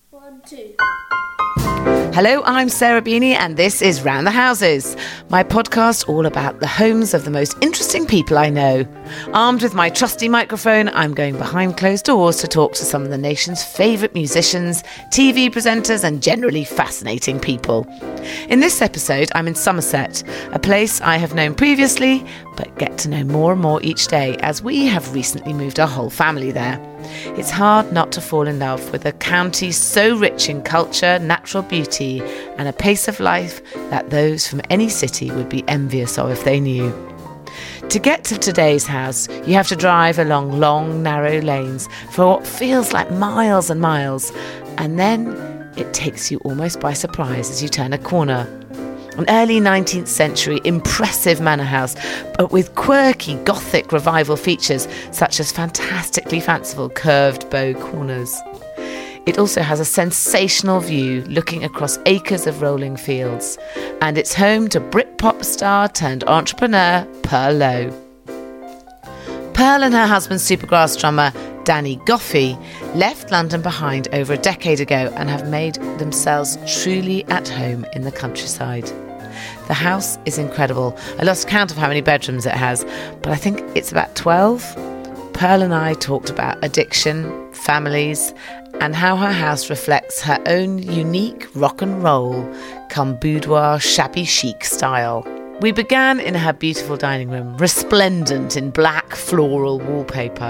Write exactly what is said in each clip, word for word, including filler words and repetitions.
One, two. Hello, I'm Sarah Beanie and this is Round the Houses, my podcast all about the homes of the most interesting people I know. Armed with my trusty microphone, I'm going behind closed doors to talk to some of the nation's favourite musicians, T V presenters and generally fascinating people. In this episode, I'm in Somerset, a place I have known previously, but get to know more and more each day as we have recently moved our whole family there. It's hard not to fall in love with a county so rich in culture, natural beauty, and a pace of life that those from any city would be envious of if they knew. To get to today's house, you have to drive along long, narrow lanes for what feels like miles and miles, and then it takes you almost by surprise as you turn a corner. An early nineteenth century impressive manor house, but with quirky Gothic revival features such as fantastically fanciful curved bow corners. It also has a sensational view looking across acres of rolling fields, and it's home to Britpop star turned entrepreneur Pearl Lowe. Pearl and her husband Supergrass drummer Danny Goffey left London behind over a decade ago and have made themselves truly at home in the countryside. The house is incredible. I lost count of how many bedrooms it has, but I think it's about twelve. Pearl and I talked about addiction, families, and how her house reflects her own unique rock and roll, come boudoir shabby chic style. We began in her beautiful dining room, resplendent in black floral wallpaper.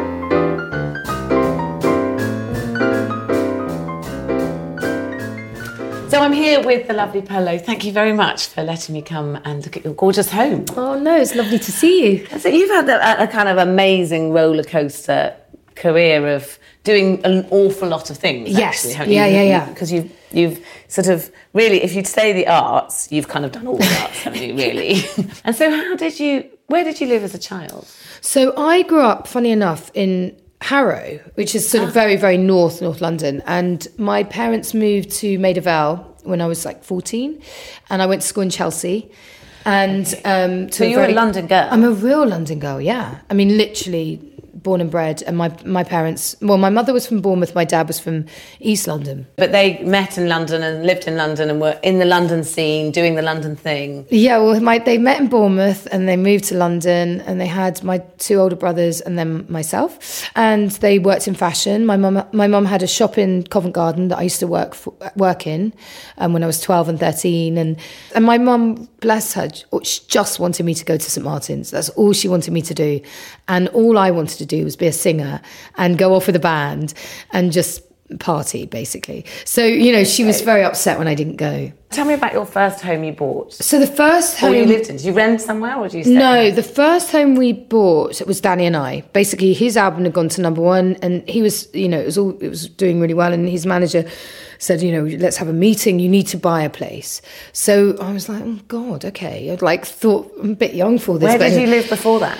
So I'm here with the lovely Pearl Lowe. Thank you very much for letting me come and look at your gorgeous home. Oh no, it's lovely to see you. So you've had a, a kind of amazing roller coaster career of doing an awful lot of things. Yes, actually, haven't yeah, you? yeah, yeah. Because you've you've sort of really, if you'd say the arts, you've kind of done all the arts, haven't you? Really. And so, how did you? Where did you live as a child? So I grew up, funny enough, in Harrow, which is sort of very, very north, North London. And my parents moved to Maida Vale when I was like fourteen. And I went to school in Chelsea. And um, to So a you're very, a London girl? I'm a real London girl, yeah. I mean, literally born and bred. And my, my parents, well, my mother was from Bournemouth, my dad was from East London. But they met in London and lived in London and were in the London scene, doing the London thing. Yeah, well, my, they met in Bournemouth and they moved to London and they had my two older brothers and then myself. And they worked in fashion. My mum my mum had a shop in Covent Garden that I used to work for, work in um, when I was twelve and thirteen. And, and my mum, bless her, she just wanted me to go to St Martin's. That's all she wanted me to do. And all I wanted to do was be a singer and go off with a band and just party, basically. So, you know, she was very upset when I didn't go. Tell me about your first home you bought. So the first home... Or you lived in. Did you rent somewhere or did you stay? No, the first home we bought, it was Danny and I. Basically, his album had gone to number one and he was, you know, it was all, it was doing really well. And his manager said, you know, let's have a meeting. You need to buy a place. So I was like, oh, God, okay. I'd like thought, I'm a bit young for this. Where but did you live before that?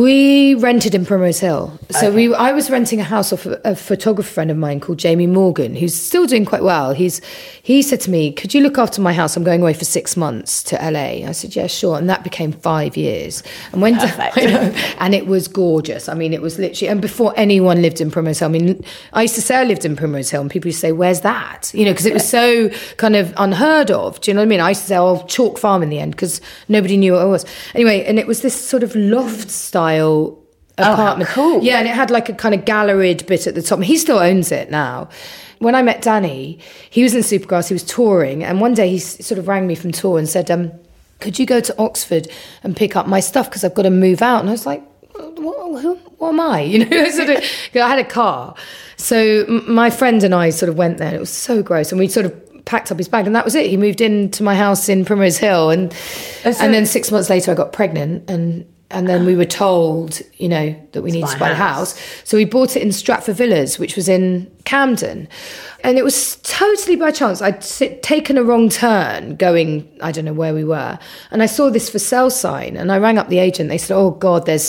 We rented in Primrose Hill. So Okay. we, I was renting a house off a, a photographer friend of mine called Jamie Morgan, who's still doing quite well. He's He said to me, could you look after my house? I'm going away for six months to L A. I said, yeah, sure. And that became five years. And when Perfect. I know, and it was gorgeous. I mean, it was literally, and before anyone lived in Primrose Hill, I mean, I used to say I lived in Primrose Hill and people used to say, where's that? You know, because it was so kind of unheard of. Do you know what I mean? I used to say, oh, Chalk Farm in the end, because nobody knew what it was. Anyway, and it was this sort of loft style apartment. Oh, how cool. Yeah, and it had like a kind of galleried bit at the top. He still owns it now. When I met Danny, he was in Supergrass, he was touring, and one day he s- sort of rang me from tour and said, um, could you go to Oxford and pick up my stuff because I've got to move out? And I was like, what, who, what am I? You know, sort of, I had a car. So m- my friend and I sort of went there and it was so gross. And we sort of packed up his bag and that was it. He moved into my house in Primrose Hill. And, Oh, so- and then six months later I got pregnant and And then we were told, you know, that we needed to buy a house. So we bought it in Stratford Villas, which was in Camden. And it was totally by chance. I'd sit, taken a wrong turn going, I don't know where we were. And I saw this for sale sign. And I rang up the agent. They said, oh, God, there's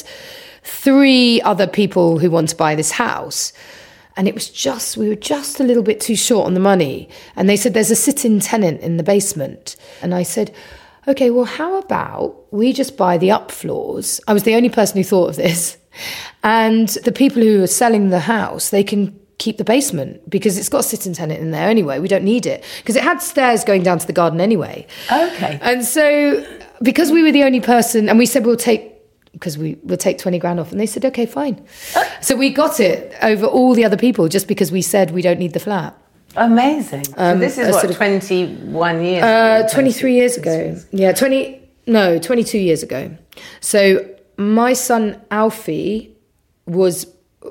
three other people who want to buy this house. And it was just, we were just a little bit too short on the money. And they said, there's a sit-in tenant in the basement. And I said, okay, well, how about we just buy the up floors? I was the only person who thought of this. And the people who are selling the house, they can keep the basement because it's got a sitting tenant in there anyway. We don't need it because it had stairs going down to the garden anyway. Okay. And so because we were the only person, and we said we'll take, because we will take twenty grand off, and they said, okay, fine. Oh. So we got it over all the other people just because we said we don't need the flat. Amazing. Um, so this is what, sort of, twenty-one years uh, ago? twenty-three years ago. Yeah, twenty, no, twenty-two years ago. So my son Alfie was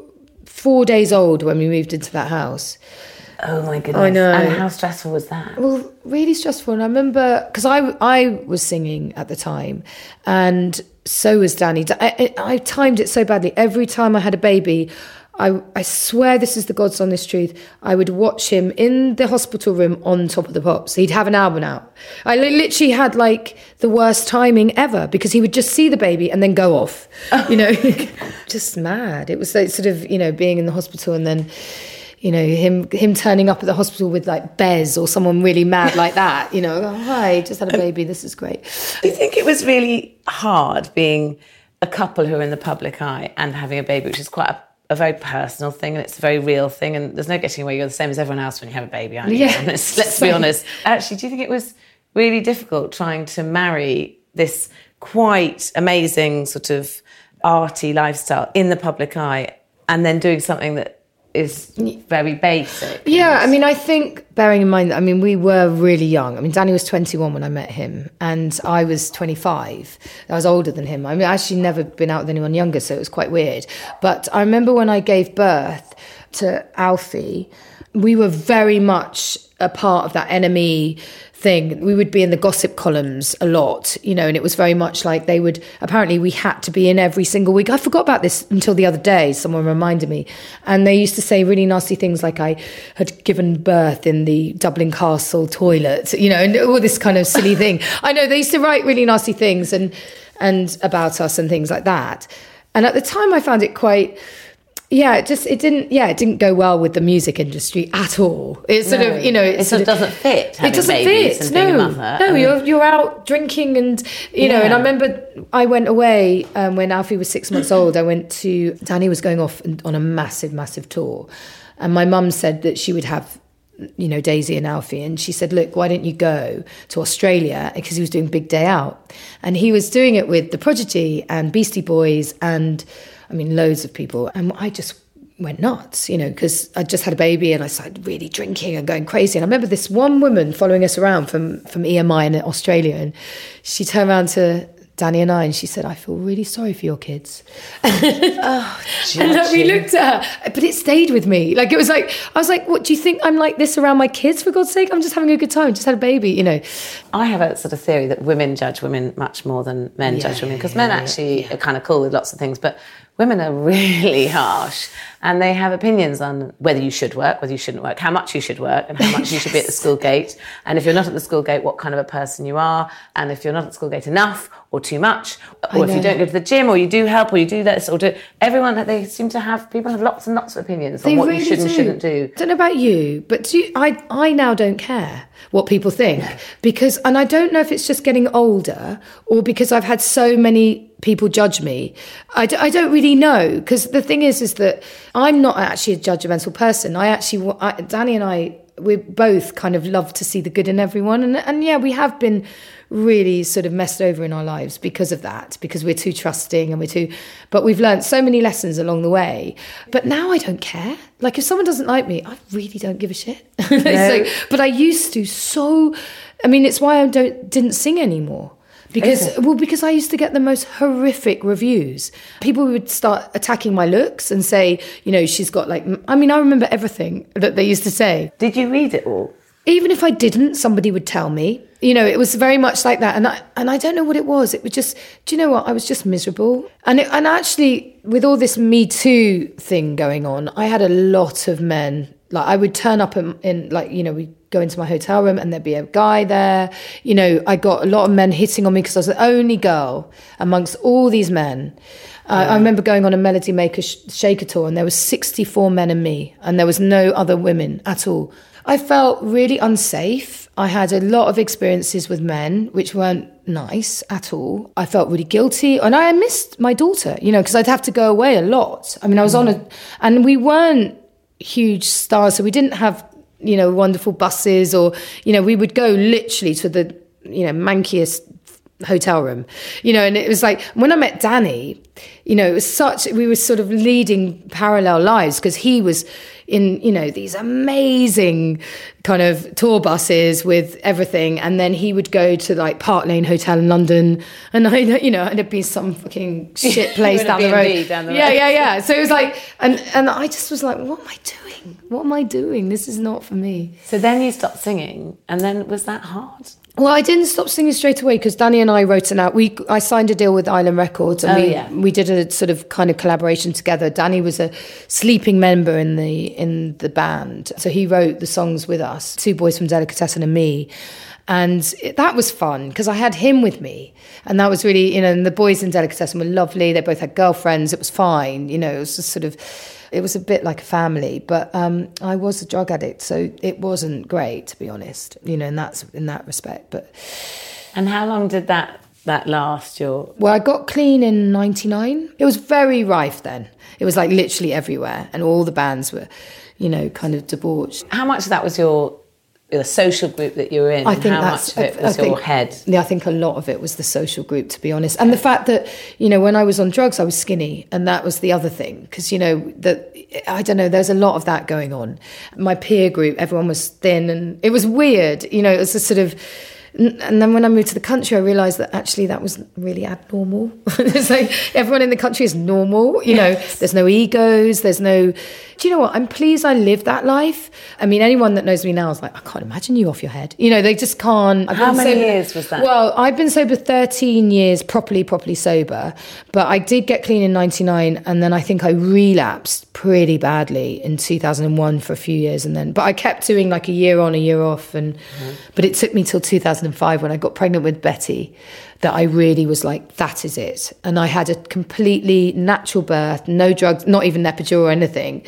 four days old when we moved into that house. Oh my goodness. I know. And how stressful was that? Well, really stressful. And I remember, because I, I was singing at the time, and so was Danny. I, I, I timed it so badly. Every time I had a baby, I, I swear this is the God's honest truth, I would watch him in the hospital room on Top of the Pops. He'd have an album out. I literally had like the worst timing ever because he would just see the baby and then go off, you know, just mad. It was like sort of, you know, being in the hospital and then, you know, him him turning up at the hospital with like Bez or someone really mad like that, you know, oh, hi, just had a baby, this is great. Do you think it was really hard being a couple who are in the public eye and having a baby, which is quite a a very personal thing and it's a very real thing and there's no getting away, you're the same as everyone else when you have a baby, aren't you? Yeah. Let's, let's be honest. Actually, do you think it was really difficult trying to marry this quite amazing sort of arty lifestyle in the public eye and then doing something that is very basic? Yeah, I mean, I think, bearing in mind, I mean, we were really young. I mean, Danny was twenty-one when I met him, and I was twenty-five. I was older than him. I mean, I actually never been out with anyone younger, so it was quite weird. But I remember when I gave birth to Alfie, we were very much a part of that N M E thing. We would be in the gossip columns a lot, you know, and it was very much like they would, apparently we had to be in every single week. I forgot about this until the other day. Someone reminded me. And they used to say really nasty things like I had given birth in the Dublin Castle toilet, you know, and all this kind of silly thing. I know they used to write really nasty things and, and about us and things like that. And at the time I found it quite... Yeah, it just, it didn't, yeah, it didn't go well with the music industry at all. It sort no, of, you know... It sort of doesn't fit, having it doesn't babies fit, and no, being a mother. No, I mean, you're, you're out drinking and, you know, yeah. and I remember I went away um, when Alfie was six months old. I went to, Danny was going off on a massive, massive tour. And my mum said that she would have, you know, Daisy and Alfie. And she said, look, why don't you go to Australia? Because he was doing Big Day Out. And he was doing it with The Prodigy and Beastie Boys and, I mean, loads of people. And I just... went nuts, you know, because I just had a baby and I started really drinking and going crazy. And I remember this one woman following us around from, from E M I in Australia, and she turned around to Danny and I and she said, I feel really sorry for your kids. Oh, and like, we looked at her, but it stayed with me. Like, it was like, I was like, what, do you think I'm like this around my kids, for God's sake? I'm just having a good time, just had a baby, you know. I have a sort of theory that women judge women much more than men yeah, judge women, because men actually yeah. are kind of cool with lots of things, but women are really harsh and they have opinions on whether you should work, whether you shouldn't work, how much you should work and how much you should be at the school gate. And if you're not at the school gate, what kind of a person you are. And if you're not at the school gate enough or too much, or if you don't go to the gym or you do help or you do this or do... Everyone, they seem to have... People have lots and lots of opinions they on what really you should and shouldn't do. I don't know about you, but do you, I, I now don't care what people think. No. Because, and I don't know if it's just getting older or because I've had so many... people judge me. I, d- I don't really know, because the thing is is that I'm not actually a judgmental person. I actually, I, Danny and I, we both kind of love to see the good in everyone, and and yeah, we have been really sort of messed over in our lives because of that, because we're too trusting and we're too, but we've learned so many lessons along the way. But now I don't care. Like, if someone doesn't like me, I really don't give a shit. No. Like, but I used to so, I mean, it's why I don't didn't sing anymore. Because, okay. well, because I used to get the most horrific reviews. People would start attacking my looks and say, you know, she's got like, I mean, I remember everything that they used to say. Did you read it all? Even if I didn't, somebody would tell me. You know, it was very much like that. And I, and I don't know what it was. It was just, do you know what? I was just miserable. And it, and actually, with all this Me Too thing going on, I had a lot of men. Like, I would turn up in, in like, you know, we go into my hotel room and there'd be a guy there. You know, I got a lot of men hitting on me because I was the only girl amongst all these men. Uh, yeah. I remember going on a Melody Maker sh- Shaker tour and there was sixty-four men and me, and there was no other women at all. I felt really unsafe. I had a lot of experiences with men which weren't nice at all. I felt really guilty, and I missed my daughter, you know, because I'd have to go away a lot. I mean, I was mm. on a, and we weren't huge stars. So we didn't have, you know, wonderful buses or, you know, we would go literally to the, you know, mankiest hotel room, you know, and it was like, when I met Danny, you know, it was such, we were sort of leading parallel lives because he was in, you know, these amazing kind of tour buses with everything. And then he would go to like Park Lane Hotel in London. And I, you know, it'd be some fucking shit place down the road. down the road. Yeah, yeah, yeah. So it was like, and, and I just was like, what am I doing? What am I doing? This is not for me. So then you stopped singing. And then was that hard? Well, I didn't stop singing straight away because Danny and I wrote an out. We I signed a deal with Island Records, and oh, we yeah. we did a sort of kind of collaboration together. Danny was a sleeping member in the in the band, so he wrote the songs with us, Two Boys from Delicatessen and me, and it, that was fun because I had him with me, and that was really, you know. And the boys in Delicatessen were lovely. They both had girlfriends. It was fine, you know. It was just sort of. It was a bit like a family, but um, I was a drug addict, so it wasn't great, to be honest, you know, in that, in that respect. But and how long did that that last? Your Well, I got clean in ninety-nine. It was very rife then. It was like literally everywhere, and all the bands were, you know, kind of debauched. How much of that was your the social group that you were in? I think how that's, much of it was I think, your head? Yeah, I think a lot of it was the social group, to be honest. And the fact that, you know, when I was on drugs, I was skinny. And that was the other thing. Because, you know, that I don't know, there's a lot of that going on. My peer group, everyone was thin. And it was weird. You know, it was a sort of... And then when I moved to the country, I realised that actually that was really abnormal. It's like everyone in the country is normal. You know, yes. There's no egos. There's no... Do you know what? I'm pleased I lived that life. I mean, anyone that knows me now is like, I can't imagine you off your head. You know, they just can't. I've How many sober. years was that? Well, I've been sober thirteen years, properly, properly sober. But I did get clean in ninety-nine. And then I think I relapsed pretty badly in two thousand one for a few years. And then, but I kept doing like a year on, a year off. And mm-hmm. But it took me till two thousand five when I got pregnant with Betty that I really was like, that is it. And I had a completely natural birth, no drugs, not even an epidural or anything.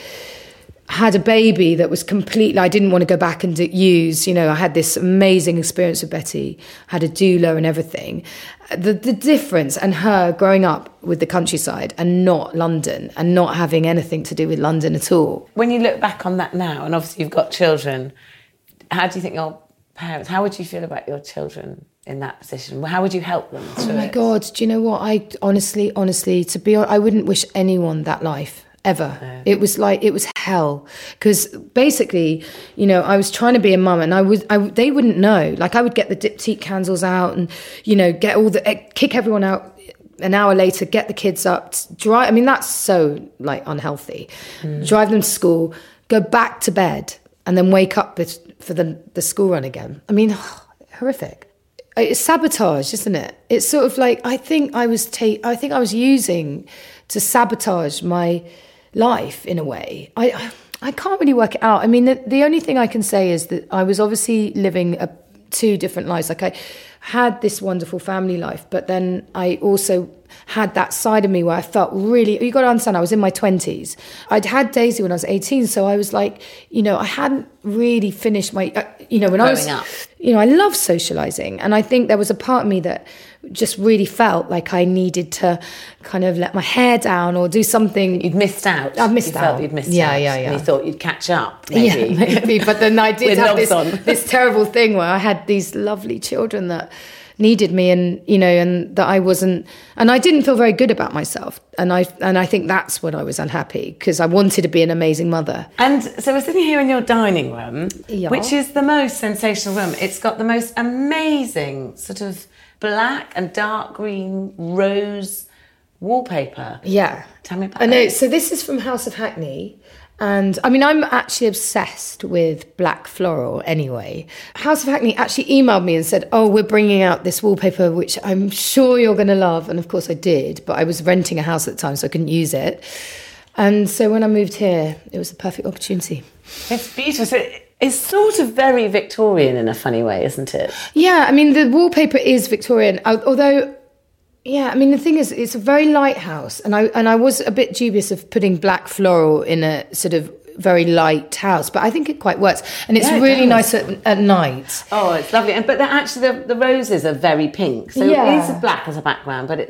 Had a baby that was completely, I didn't want to go back and do, use, you know, I had this amazing experience with Betty, had a doula and everything. The, the difference, and her growing up with the countryside and not London and not having anything to do with London at all. When you look back on that now, and obviously you've got children, how do you think your parents, how would you feel about your children in that position? How would you help them through Oh my it? God, do you know what? I honestly, honestly, to be honest, I wouldn't wish anyone that life. Ever. No. It was like, it was hell. Because basically, you know, I was trying to be a mum and I was, I, they wouldn't know. Like I would get the diptyque candles out and, you know, get all the, kick everyone out an hour later, get the kids up, drive. I mean, that's so like unhealthy. Mm. Drive them to school, go back to bed and then wake up for the, the school run again. I mean, horrific. It's sabotage, isn't it? It's sort of like, I think I was, ta- I think I was using to sabotage my life in a way. I, I I can't really work it out. I mean, the, the only thing I can say is that I was obviously living a, two different lives. Like I had this wonderful family life, but then I also had that side of me where I felt really, you got to understand, I was in my twenties. I'd had Daisy when I was eighteen, so I was like, you know, I hadn't really finished my, uh, you know, when Growing I was, up. you know, I love socialising. And I think there was a part of me that just really felt like I needed to kind of let my hair down or do something. You'd missed out. I've missed you out. Felt you'd missed yeah, out. Yeah, yeah, yeah. And you thought you'd catch up, maybe. Yeah, maybe. But then I did have this, on. this terrible thing where I had these lovely children that needed me and, you know, and that I wasn't, and I didn't feel very good about myself. And I and I think that's when I was unhappy because I wanted to be an amazing mother. And so we're sitting here in your dining room, yeah. which is the most sensational room. It's got the most amazing sort of black and dark green rose wallpaper. Yeah. Tell me about I know. that. So this is from House of Hackney. And I mean, I'm actually obsessed with black floral anyway. House of Hackney actually emailed me and said, oh, we're bringing out this wallpaper, which I'm sure you're going to love. And of course I did, but I was renting a house at the time, so I couldn't use it. And so when I moved here, it was the perfect opportunity. It's beautiful. So it's sort of very Victorian in a funny way, isn't it? Yeah, I mean, the wallpaper is Victorian, although... Yeah, I mean, the thing is, it's a very light house. And I and I was a bit dubious of putting black floral in a sort of very light house, but I think it quite works. And it's yeah, it really does. nice at, at night. Oh, it's lovely. And But they're actually, the, the roses are very pink. So yeah. it is black as a background, but it's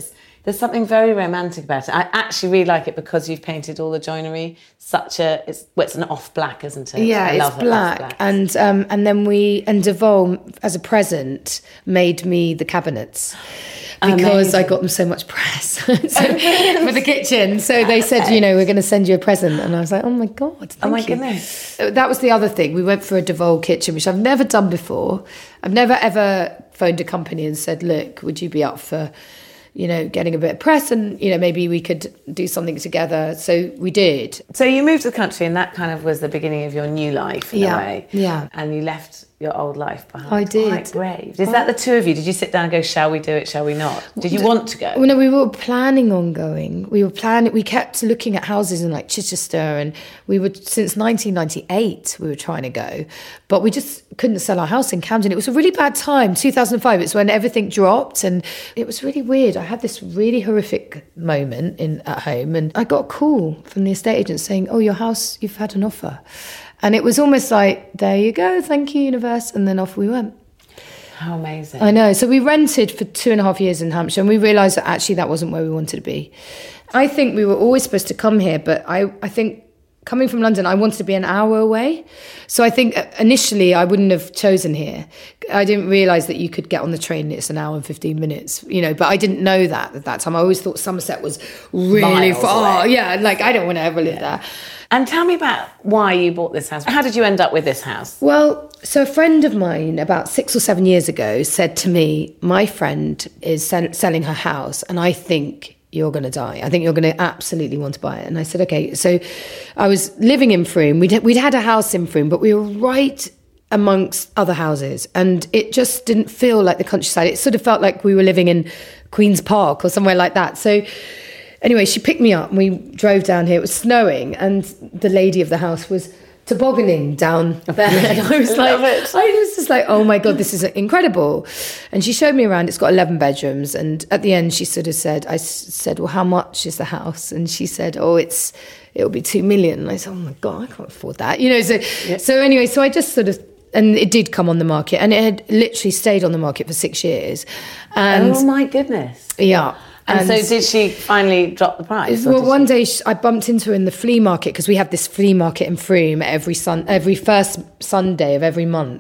There's something very romantic about it. I actually really like it because you've painted all the joinery such a it's well, it's an off black, isn't it? Yeah, I it's love black. It, and um, and then we and Devol as a present made me the cabinets. Because Amazing. I got them so much press so, for the kitchen. So they said, you know, we're going to send you a present. And I was like, oh my God, thank Oh my you. goodness. That was the other thing. We went for a Devol kitchen, which I've never done before. I've never ever phoned a company and said, look, would you be up for, you know, getting a bit of press and, you know, maybe we could do something together. So we did. So you moved to the country and that kind of was the beginning of your new life in yeah. a way. Yeah. And you left your old life behind. I did. Quite brave. Is that the two of you? Did you sit down and go, shall we do it, shall we not? Did you want to go? Well, no, we were planning on going. We were planning, we kept looking at houses in like Chichester and we were, since nineteen ninety-eight, we were trying to go. But we just couldn't sell our house in Camden. It was a really bad time, two thousand five. It's when everything dropped and it was really weird. I had this really horrific moment in at home and I got a call from the estate agent saying, oh, your house, you've had an offer. And it was almost like, there you go, thank you, universe. And then off we went. How amazing. I know. So we rented for two and a half years in Hampshire and we realised that actually that wasn't where we wanted to be. I think we were always supposed to come here, but I, I think coming from London, I wanted to be an hour away. So I think initially I wouldn't have chosen here. I didn't realise that you could get on the train, it's an hour and fifteen minutes, you know, but I didn't know that at that time. I always thought Somerset was really Miles far. away. Yeah, like I don't want to ever live Yeah. there. And tell me about why you bought this house. How did you end up with this house? Well, so a friend of mine about six or seven years ago said to me, my friend is sell- selling her house and I think you're going to die. I think you're going to absolutely want to buy it. And I said, okay. So I was living in Frome. We'd, we'd had a house in Frome, but we were right amongst other houses. And it just didn't feel like the countryside. It sort of felt like we were living in Queen's Park or somewhere like that. So anyway, she picked me up and we drove down here. It was snowing and the lady of the house was tobogganing down there. And I was like, I was just like, oh my God, this is incredible. And she showed me around. It's got eleven bedrooms. And at the end, she sort of said, I s- said, well, how much is the house? And she said, oh, it's, it'll be two million. And I said, oh my God, I can't afford that. You know, so, yeah. so anyway, so I just sort of, and it did come on the market and it had literally stayed on the market for six years. And oh my goodness. Yeah. And, and so did she finally drop the price? Well, one she... day she, I bumped into her in the flea market because we have this flea market in Frome every sun, every first Sunday of every month.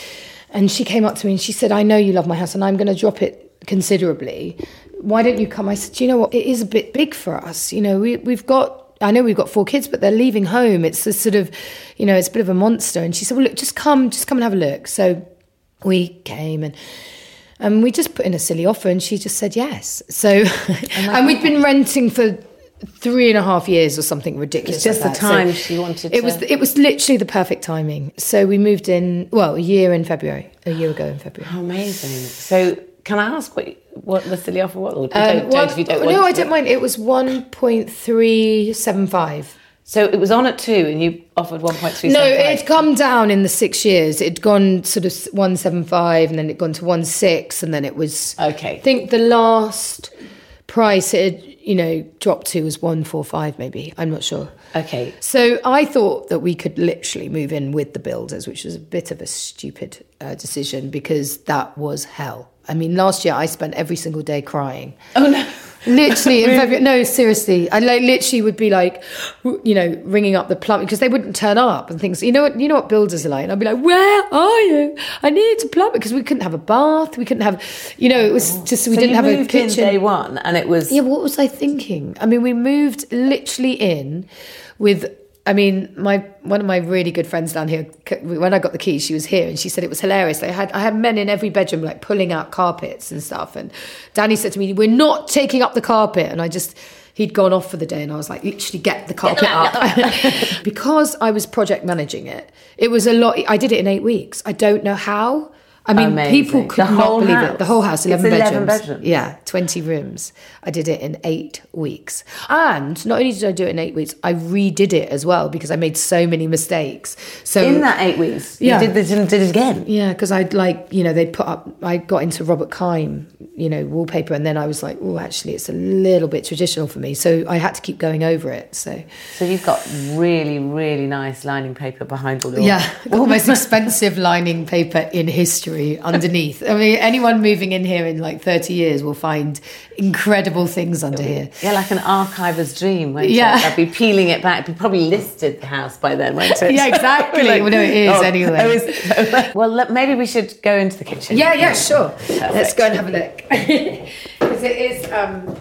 And she came up to me and she said, I know you love my house and I'm going to drop it considerably. Why don't you come? I said, do you know what? It is a bit big for us. You know, we, we've got, I know we've got four kids, but they're leaving home. It's a sort of, you know, it's a bit of a monster. And she said, well, look, just come, just come and have a look. So we came and... And we just put in a silly offer and she just said yes. So, oh and we'd been renting for three and a half years or something ridiculous. It's just like the that. time so she wanted it to... was It was literally the perfect timing. So we moved in, well, a year in February, a year ago in February. Oh, amazing. So can I ask what what the silly offer was? Or Um, don't, well, don't if you don't no, want I to. don't mind. It was one point three seven five. So it was on at two and you offered one point three No, seven five? it'd come down in the six years. It'd gone sort of one seven five and then it'd gone to one six and then it was... Okay. I think the last price it had, you know, dropped to was one four five maybe. I'm not sure. Okay. So I thought that we could literally move in with the builders, which was a bit of a stupid uh, decision because that was hell. I mean, last year I spent every single day crying. Oh, no. Literally in February. No, seriously. I like literally would be like, you know, ringing up the plumber because they wouldn't turn up and things. You know what? You know what builders are like. And I'd be like, "Where are you? I need a plumber," because we couldn't have a bath. We couldn't have, you know, it was just we so didn't you have moved a kitchen. In day one, and it was Yeah. What was I thinking? I mean, we moved literally in with. I mean, my one of my really good friends down here, when I got the keys, she was here and she said it was hilarious. I had I had men in every bedroom like pulling out carpets and stuff. And Danny said to me, "We're not taking up the carpet." And I just, he'd gone off for the day and I was like, literally get the carpet up. Because I was project managing it, it was a lot. I did it in eight weeks. I don't know how. I mean, Amazing. people could The not whole believe house. it. The whole house, eleven, It's bedrooms. eleven bedrooms. Yeah, twenty rooms. I did it in eight weeks. And not only did I do it in eight weeks, I redid it as well because I made so many mistakes. So in that eight weeks, Yeah. you did this and did it again. yeah, because I'd like, you know, they put up, I got into Robert Kime, you know, wallpaper, and then I was like, oh, actually, it's a little bit traditional for me. So I had to keep going over it. So So you've got really, really nice lining paper behind all your... yeah, the most expensive lining paper in history. history underneath. I mean, anyone moving in here in like thirty years will find incredible things under here. Yeah, like an archiver's dream, won't yeah. it? They'll be peeling it back. They'll probably listed the house by then, won't it? Yeah, exactly. like, well, no, it is oh, anyway. Oh, is, well, maybe we should go into the kitchen. Yeah, yeah, sure. Perfect. Let's go and have a look. Because it is, um,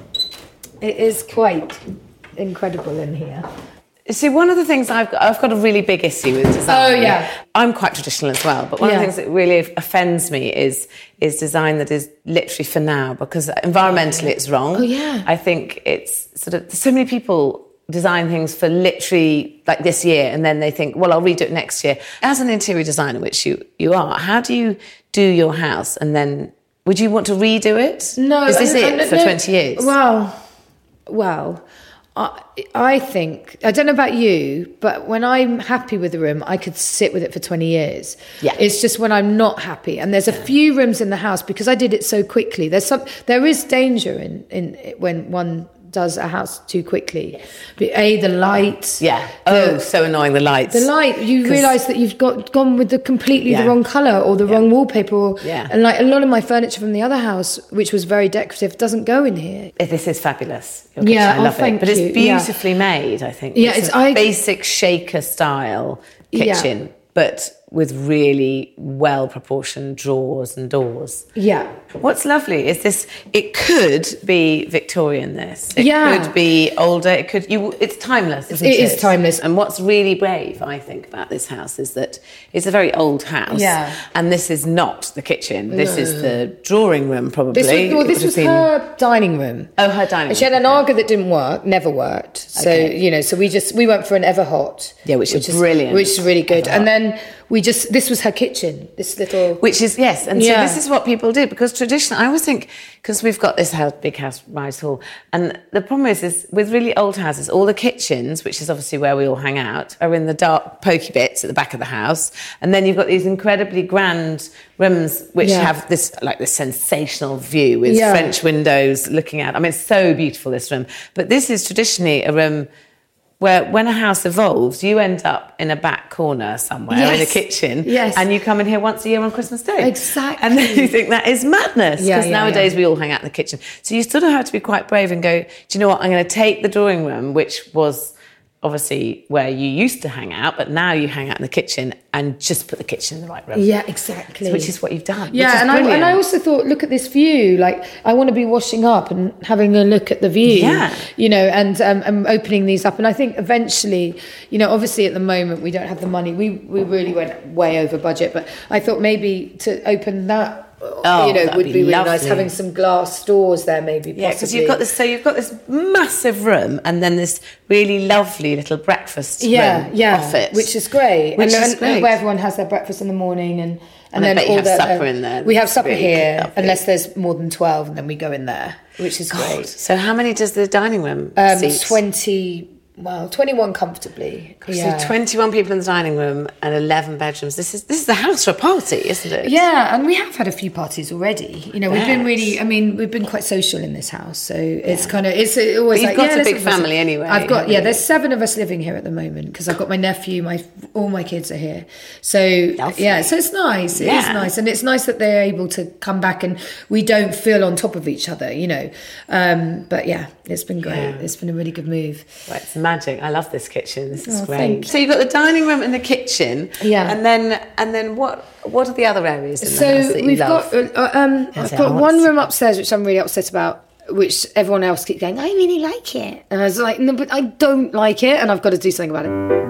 it is quite incredible in here. See, one of the things I've got, I've got a really big issue with design. Oh, yeah. I'm quite traditional as well, but one yeah. of the things that really offends me is is design that is literally for now, because environmentally it's wrong. Oh, yeah. I think it's sort of, so many people design things for literally like this year, and then they think, well, I'll redo it next year. As an interior designer, which you, you are, how do you do your house and then, would you want to redo it? No. Is this and, it and, for no, twenty years? Well, well... I, I think, I don't know about you, but when I'm happy with a room, I could sit with it for twenty years. Yeah. It's just when I'm not happy. And there's a few rooms in the house, because I did it so quickly. There's some, there is danger in, in when one does a house too quickly. A, the lights. Yeah. The, oh, so annoying, the lights. The light, you realise that you've got gone with the completely yeah. the wrong colour or the yeah. wrong wallpaper. Or, yeah. And like a lot of my furniture from the other house, which was very decorative, doesn't go in here. This is fabulous. Yeah, I love oh, it. But it's you. beautifully yeah. made, I think. Yeah, it's, it's a I, basic shaker style kitchen, yeah. but with really well-proportioned drawers and doors. Yeah. What's lovely is this, it could be Victorian, this. It yeah. could be older, it could, you. it's timeless, isn't it? It is timeless. And what's really brave, I think, about this house is that it's a very old house. Yeah. And this is not the kitchen. This no. is the drawing room, probably. This was, well, this was been... her dining room. Oh, her dining room. She had an Aga that didn't work, never worked. So, okay. you know, so we just, we went for an Everhot. Yeah, which, which is is brilliant. Which is really good. Everhot. And then we just, this was her kitchen, this little... Which is, yes, and yeah. so this is what people do, because traditionally, I always think, because we've got this house, big house, Rise Hall, and the problem is, is with really old houses, all the kitchens, which is obviously where we all hang out, are in the dark, pokey bits at the back of the house, and then you've got these incredibly grand rooms which yeah. have this, like, this sensational view with yeah. French windows looking out. I mean, it's so beautiful, this room, but this is traditionally a room where when a house evolves, you end up in a back corner somewhere yes. in a kitchen, yes. and you come in here once a year on Christmas Day. Exactly. And then you think that is madness, because yeah, yeah, nowadays yeah. we all hang out in the kitchen. So you sort of have to be quite brave and go, do you know what, I'm going to take the drawing room, which was obviously where you used to hang out, but now you hang out in the kitchen, and just put the kitchen in the right room. Yeah, exactly. So, which is what you've done. Yeah, and I, and I also thought, look at this view. Like, I want to be washing up and having a look at the view. Yeah. You know, and um, and opening these up. And I think eventually, you know, obviously at the moment we don't have the money. We we really went way over budget, but I thought maybe to open that. Oh, you know, would be, be really lovely. nice having some glass doors there, maybe. Yeah, because you've got this. So you've got this massive room, and then this really lovely little breakfast yeah, room yeah, off it, which is great. Which and, is and, great. Where everyone has their breakfast in the morning, and and, and then I bet all you have the, supper uh, in there. We have supper really here, lovely. Unless there's more than twelve, and then we go in there, which is God. great. So how many does the dining room um, seat? Twenty. Well, twenty-one comfortably. Yeah. So twenty-one people in the dining room and eleven bedrooms. This is this is the house for a party, isn't it? Yeah, and we have had a few parties already. You know, we've yes. been really. I mean, we've been quite social in this house, so it's yeah. kind of it's always. But you've like, got yeah, a big family anyway. I've got yeah. You? There's seven of us living here at the moment because I've got my nephew, my all my kids are here. So Lovely. yeah, so it's nice. It yeah. is nice, and it's nice that they're able to come back and we don't feel on top of each other. You know, um, but yeah, it's been great. Yeah. It's been a really good move. Well, it's magic. I love this kitchen. This is oh, great. So you've got the dining room and the kitchen. Yeah. And then and then what what are the other areas in the so house that you we've love? got uh, um I've got one room upstairs which I'm really upset about, which everyone else keeps going, I really like it. And I was like, no, but I don't like it, and I've got to do something about it.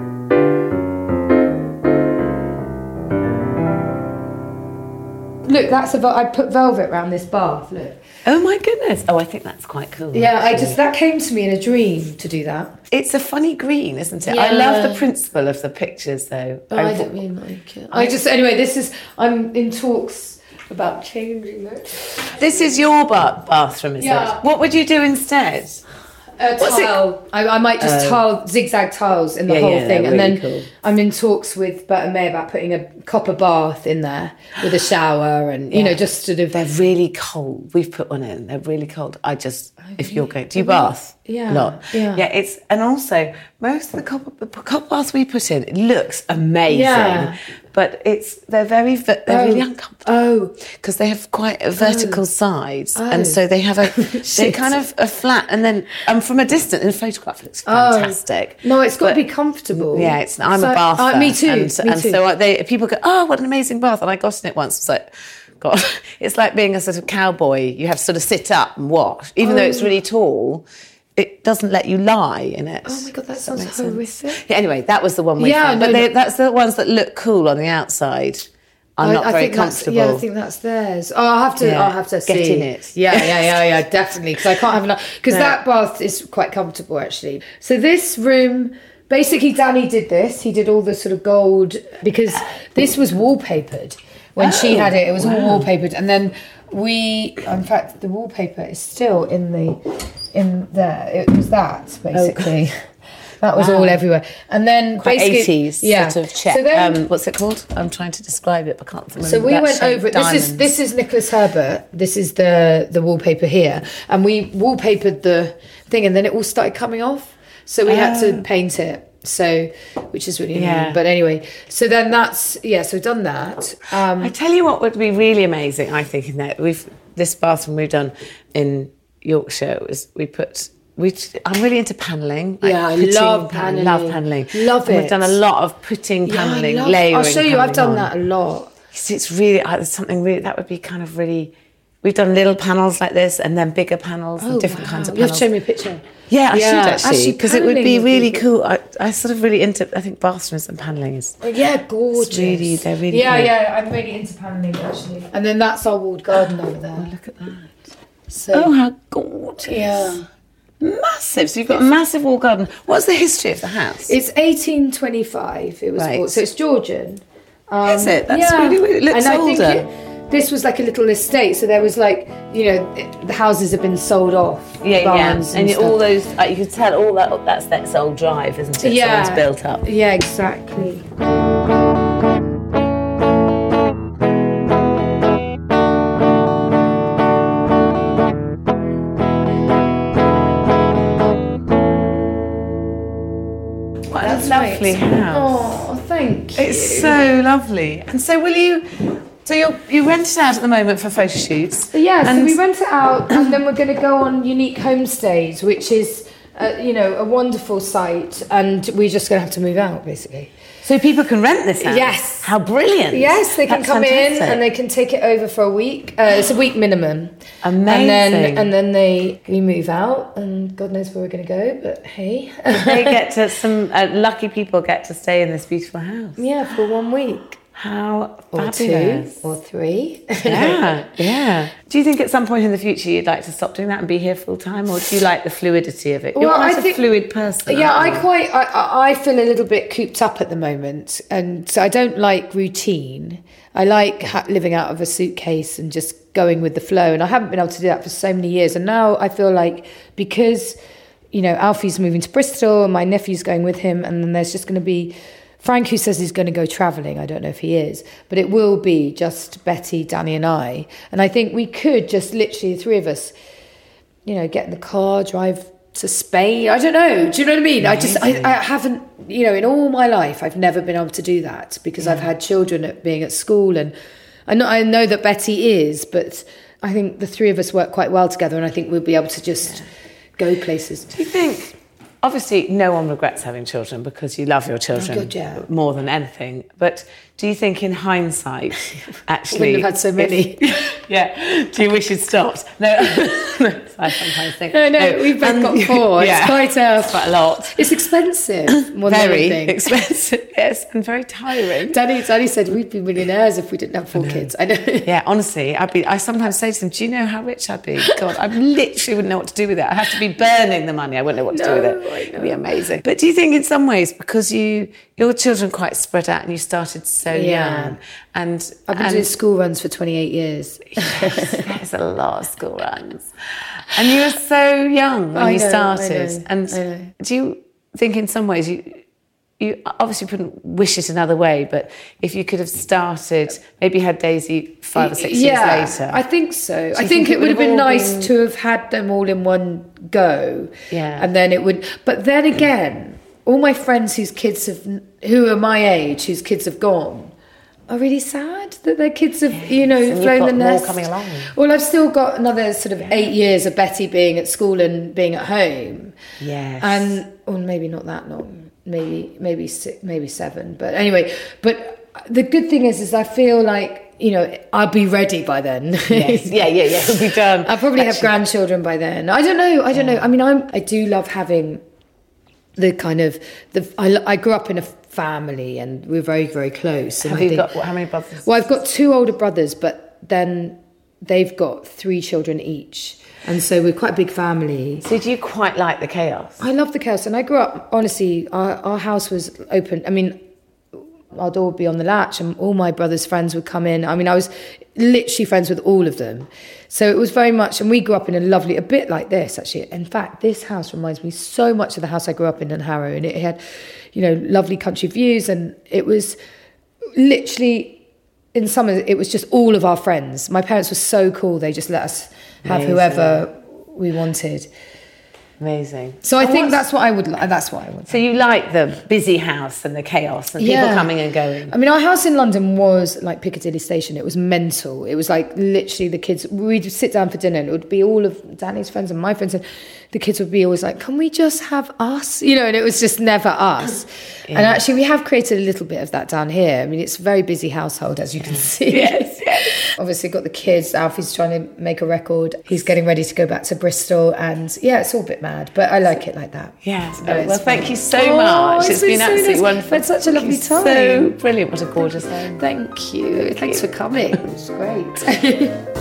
Look, that's a I put velvet around this bath, look. Oh my goodness. Oh, I think that's quite cool. Yeah, actually. I just, that came to me in a dream to do that. It's a funny green, isn't it? Yeah. I love the principle of the pictures though. Oh, I, I don't really like it. I just, anyway, this is, I'm in talks about changing it. This is your ba- bathroom, is yeah. it? What would you do instead? A tile. I, I might just uh, tile, zigzag tiles in the yeah, whole yeah, thing. And really then cool. I'm in talks with Bert and May about putting a copper bath in there with a shower and, you yeah. know, just sort of... They're really cold. We've put one in. They're really cold. I just, oh, if you're going... Do you bath? Yeah. A lot? Yeah. Yeah, it's... And also, most of the copper, the copper baths we put in, it looks amazing. Yeah. but it's they're very they're Oh. really uncomfortable. Oh, Because they have quite a vertical Oh. sides, Oh. and so they have a they Shit. kind of a flat, and then um, from a distance in a photograph it looks Oh. fantastic. no, it's got to But- be comfortable. Yeah, it's I'm So- a bather. uh, me too. And, me and too. so I- they people go, oh, what an amazing bath, and I got in it once. It's like, God, it's like being a sort of cowboy. You have to sort of sit up and watch, even though it's really tall. It doesn't let you lie in it. Oh my God, that Does sounds make sense? horrific. Yeah, anyway, that was the one we Yeah, found. no, But they, no. that's the ones that look cool on the outside. Are not I very think that's, comfortable. yeah, I think that's theirs. Oh, I'll have to. Yeah. I'll have to Get see. in it. Yeah, yeah, yeah, yeah, definitely. Because I can't have enough. Because No. that bath is quite comfortable, actually. So this room, basically, Danny did this. He did all the sort of gold because this was wallpapered when she Oh, had it. It was all wow. wallpapered, and then we, in fact, the wallpaper is still in the in there. It was that basically. That was Wow. all everywhere, and then Quite basically, eighties yeah. sort of check. So then, um, what's it called? I'm trying to describe it, but can't remember. so we that went shape. over it. This is Diamonds. this is Nicholas Herbert. This is the the wallpaper here, and we wallpapered the thing, and then it all started coming off. So we had to Oh. paint it. So, which is really Yeah. annoying. But anyway, so then that's yeah. So we've done that. Um, I tell you what would be really amazing, I think, in that we've this bathroom we've done in Yorkshire was we put we I'm really into panelling. Yeah, I love panelling. Love panelling. Love And it. We've done a lot of putting yeah, I panelling, love- layering. I'll show you. I've done panelling on. that a lot. It's, it's really uh, there's something really that would be kind of really. We've done little panels like this, and then bigger panels, and different wow. kinds of You have panels. to show me a picture. Yeah, I Yeah, should actually, actually, because it would panelling be would be really good. cool. I, I sort of really into. I think bathrooms and panelling is. Oh, yeah, gorgeous. really- they're really Yeah, cool. yeah. I'm really into panelling actually. And then that's our walled garden over there. Oh, look at that! So Oh, how gorgeous! yeah. Massive. So you've got a massive wall garden. What's the history of the house? It's eighteen twenty-five. It was Right. bought, so it's Georgian. Um, Is it? That's really weird. It looks and I older. think it, this was like a little estate. So there was like, you know, it, the houses have been sold off. yeah, yeah. barns And, stuff. all those, uh, you can tell all that. That's that's old drive, isn't it? Yeah. Someone's built up. Yeah, exactly. What a That's lovely right. house. Oh, thank you. It's so lovely. And so, will you? So you you rent it out at the moment for photo shoots. So yeah, so And- we rent it out, and then we're going to go on Unique Homestays, which is, uh, you know, a wonderful site, and we're just going to have to move out, basically. So people can rent this house. Yes. How brilliant. Yes, they can That's come in fantastic. and they can take it over for a week. Uh, it's a week minimum. Amazing. And then and then they we move out, and God knows where we're going to go. But hey, they get to some uh, lucky people get to stay in this beautiful house. yeah, for one week How or fabulous. two or three. Yeah, yeah. Do you think at some point in the future you'd like to stop doing that and be here full time, or do you like the fluidity of it? You're Well, quite I a think- fluid person. Yeah, aren't I you? quite I- I, I feel a little bit cooped up at the moment, and so I don't like routine. I like ha- living out of a suitcase and just going with the flow, and I haven't been able to do that for so many years. And now I feel like because you know Alfie's moving to Bristol and my nephew's going with him, and then there's just going to be Frank, who says he's going to go travelling. I don't know if he is, but it will be just Betty, Danny, and I. And I think we could just literally the three of us, you know, get in the car, drive to Spain. I don't know. Do you know what I mean? I just, I, I haven't, you know, in all my life, I've never been able to do that because I've had children at being at school, and I know, I know that Betty is, but I think the three of us work quite well together, and I think we'll be able to just go places. Do you think? Obviously, no one regrets having children because you love your children Oh, God, yeah. more than anything. But do you think, in hindsight, actually, Wouldn't have had so many. yeah. Do you wish you'd stopped? No. I sometimes think. No, no, we've both and- got four. Yeah. It's quite a, It's quite a lot. it's expensive more than Very anything. expensive, yes, and very tiring. Danny, Danny said we'd be millionaires if we didn't have four kids. I know. Yeah, honestly, I'd be. I sometimes say to them, "Do you know how rich I'd be? God, I literally wouldn't know what to do with it. I have to be burning the money. I wouldn't know what to do with No, it. I It'd know. be amazing." But do you think, in some ways, because you your children are quite spread out and you started so Yeah. young, and I've been and doing school runs for twenty-eight years. there's a lot of school runs, and you were so young when I you know, I started. know, and I know. do you think, in some ways, you you obviously couldn't wish it another way, but if you could have started, maybe had Daisy five or six yeah, years later. I think so. I you think, think it it would have would been have all nice been- to have had them all in one go. Yeah. And then it would, but then again, all my friends whose kids have, who are my age, whose kids have gone, are really sad that their kids have, yes. you know, and flown got the nest. More coming along. Well, I've still got another sort of yeah. eight years of Betty being at school and being at home. Yes. And, or maybe not that long, maybe, maybe, six, maybe seven. But anyway, but the good thing is, is I feel like, you know, I'll be ready by then. Yes. Yeah, yeah, yeah. It'll be done. I'll probably Actually. have grandchildren by then. I don't know. I don't yeah. know. I mean, I'm, I do love having the kind of, the. I, I grew up in a family and we're very, very close. And have I you think, got, how many brothers? Well, I've got two older brothers, but then they've got three children each. And so we're quite a big family. So do you quite like the chaos? I love the chaos. And I grew up, honestly, our, our house was open. I mean, our door would be on the latch and all my brother's friends would come in. I mean, I was literally friends with all of them. So it was very much, and we grew up in a lovely, a bit like this, actually. In fact, this house reminds me so much of the house I grew up in in Harrow. And it had, you know, lovely country views. And it was literally, in summer, it was just all of our friends. My parents were so cool. They just let us have Amazing. Whoever we wanted. Amazing. So I and think that's what I would like. That's what I would. So you like the busy house and the chaos and yeah. people coming and going. I mean, our house in London was like Piccadilly Station. It was mental. It was like literally the kids. We'd sit down for dinner and it would be all of Danny's friends and my friends, and the kids would be always like, "Can we just have us?" You know, and it was just never us. Yeah. And actually, we have created a little bit of that down here. I mean, it's a very busy household, as you can see. Yes, yes. Obviously, got the kids. Alfie's trying to make a record. He's getting ready to go back to Bristol, and yeah, it's all a bit mad, but I like it like that. Yes. Oh, well, thank you so oh, much. It's, it's been, been so absolutely nice. Wonderful. We had such a lovely time. So brilliant. What a gorgeous home. Thank you. Thank Thanks you. for coming. It was great.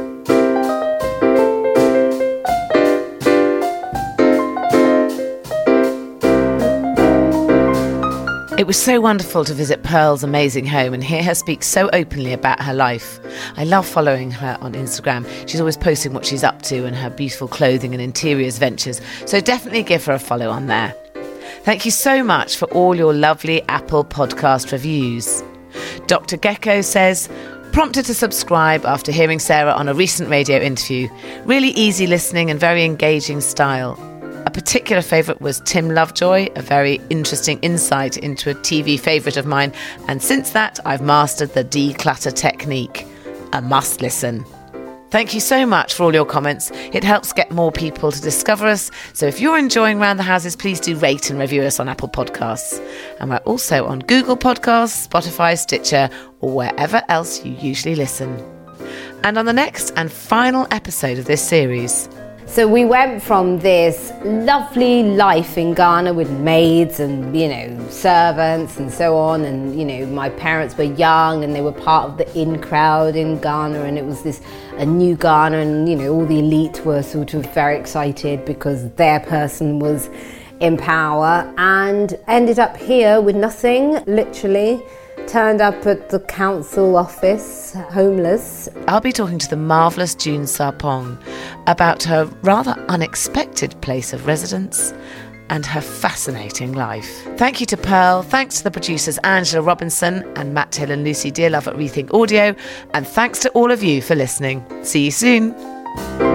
It was so wonderful to visit Pearl's amazing home and hear her speak so openly about her life. I love following her on Instagram. She's always posting what she's up to and her beautiful clothing and interiors ventures, so definitely give her a follow on there. Thank you so much for all your lovely Apple podcast reviews. Doctor Gecko says, prompted to subscribe after hearing Sarah on a recent radio interview. Really easy listening and very engaging style. A particular favourite was Tim Lovejoy, a very interesting insight into a T V favourite of mine, and since that I've mastered the declutter technique. A must listen. Thank you so much for all your comments. It helps get more people to discover us, so if you're enjoying Round the Houses, please do rate and review us on Apple Podcasts. And we're also on Google Podcasts, Spotify, Stitcher, or wherever else you usually listen. And on the next and final episode of this series... So we went from this lovely life in Ghana with maids and, you know, servants and so on. And, you know, my parents were young and they were part of the in crowd in Ghana. And it was this a new Ghana and, you know, all the elite were sort of very excited because their person was in power, and ended up here with nothing, literally. Turned up at the council office, homeless. I'll be talking to the marvellous June Sarpong about her rather unexpected place of residence and her fascinating life. Thank you to Pearl, thanks to the producers Angela Robinson and Matt Hill and Lucy Dearlove at Rethink Audio, and thanks to all of you for listening. See you soon.